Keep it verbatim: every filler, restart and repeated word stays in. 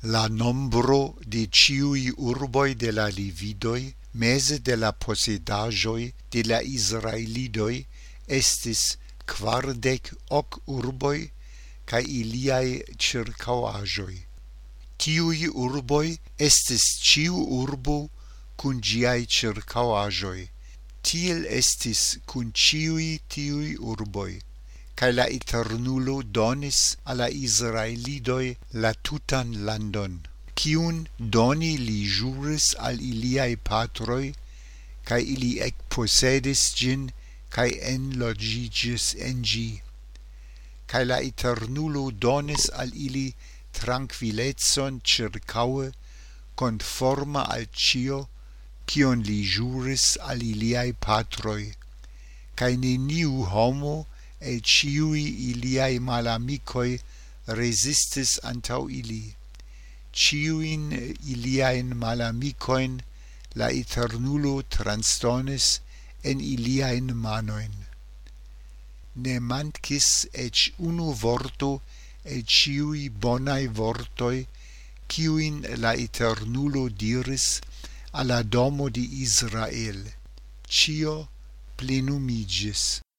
La nombro de ciui urboi de la Lividoi, mese de la posedajoi de la Israelidoi, estis quardec hoc urboi, ca iliae circauajoi. Tiui urboi estis ciu urbo cun giai circauajoi. Tiel estis cun ciui tiui urboi. Cae la Eternulo donis alla Israelidoi la tutan landon, ciun doni li juris al iliae patroi, cae ili ec possedis gin, cae enlogigis en gi. Cae la Eternulo donis al ili tranquilletson circaue, conforma al cio, cion li juris al iliae patroi, cae neniu homo el ciui iliae malamicoi resistis antau ili. Ciuin iliaen malamicoin la Eternulo transdonis en iliaen manoin. Ne mancis ec unu vorto el ciui bonai vortoi, ciuin la Eternulo diris alla domo di Israel. Cio plenumigis.